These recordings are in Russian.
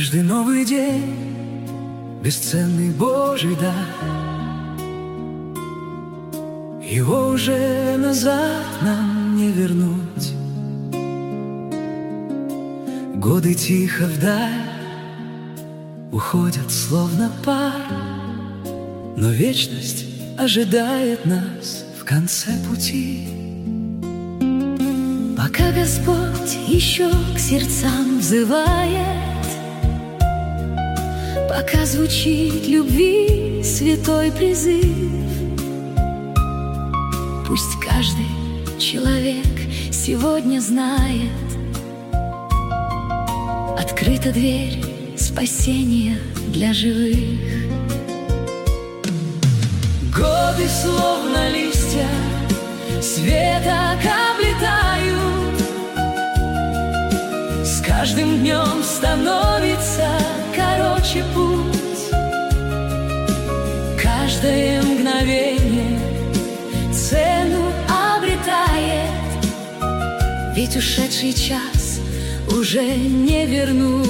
Каждый новый день — бесценный Божий дар. Его уже назад нам не вернуть. Годы тихо вдаль уходят, словно пар, но вечность ожидает нас в конце пути. Пока Господь еще к сердцам взывает, пока звучит любви святой призыв, пусть каждый человек сегодня знает: открыта дверь спасения для живых. Годы, словно листья, светок облетают. С каждым днем становится короче путь. Каждое мгновение цену обретает, ведь ушедший час уже не вернуть.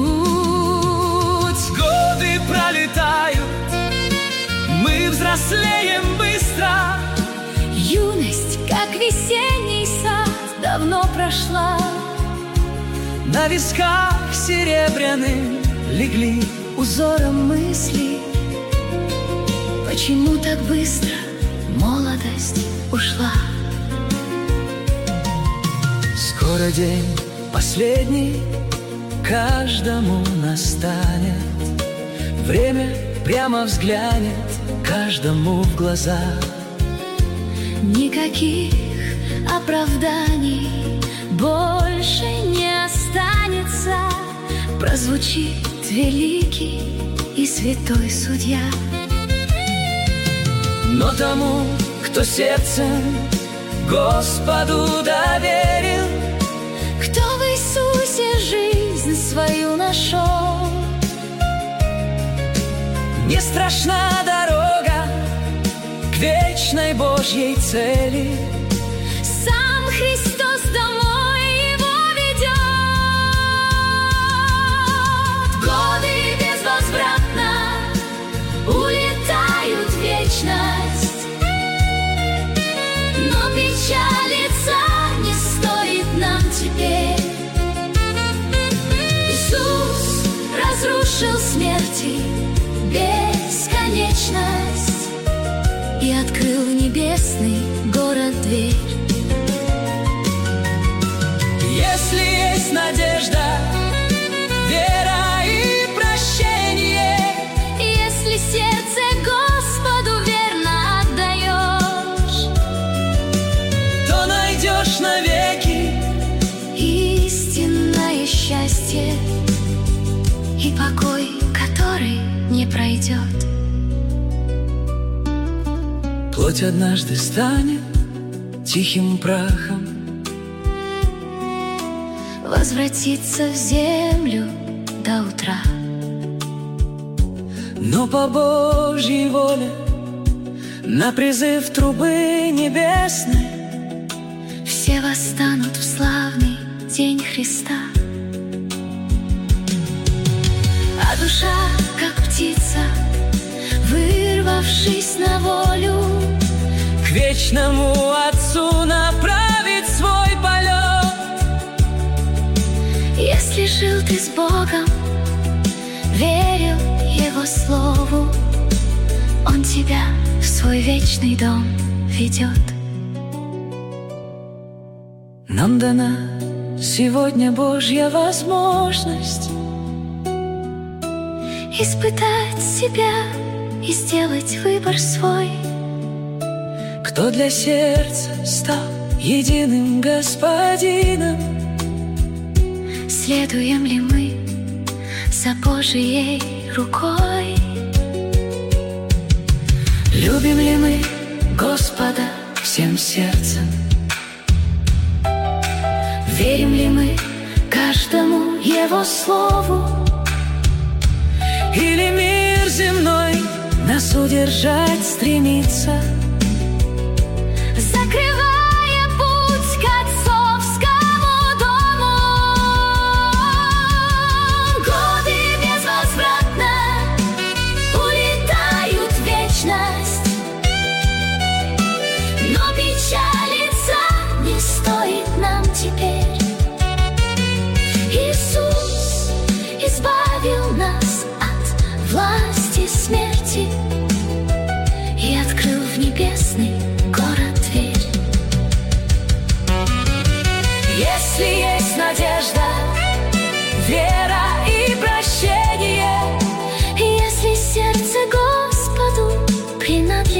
Годы пролетают, мы взрослеем быстро. Юность, как весенний сад, давно прошла. На висках серебряным легли узором мысли. Почему так быстро молодость ушла? Скоро день последний каждому настанет. Время прямо взглянет каждому в глаза. Никаких оправданий больше не останется. Прозвучит великий и святой судья. Но тому, кто сердцем Господу доверил, кто в Иисусе жизнь свою нашел, не страшна дорога к вечной Божьей цели. Сам Христос домой его ведет. Годы безвозвратно улетают в вечность, но печалиться не стоит нам теперь. Иисус разрушил смерти бесконечность и открыл небесный город дверь. Если есть надежда, вера и прощение, если сердце Господу верно отдаешь, то найдешь навеки истинное счастье и покой, который не пройдет. Плоть однажды станет тихим прахом, возвратится в землю до утра. Но по Божьей воле на призыв трубы небесной все восстанут в славный день Христа. А душа, как птица, вырвавшись на волю, к вечному Отцу направит свой полет. Если жил ты с Богом, верил Его Слову, Он тебя в свой вечный дом ведет. Нам дана сегодня Божья возможность испытать себя и сделать выбор свой. Кто для сердца стал единым Господином? Следуем ли мы за Божией рукой? Любим ли мы Господа всем сердцем? Верим ли мы каждому Его слову? Или мир земной нас удержать стремится, закрывая путь к отцовскому дому? Годы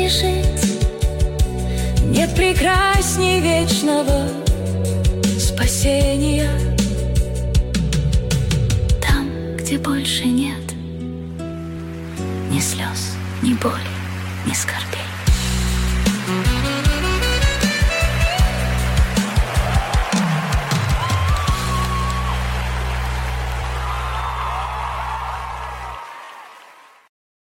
жить. Нет прекрасней вечного спасения. Там, где больше нет ни слез, ни боли, ни скорбей.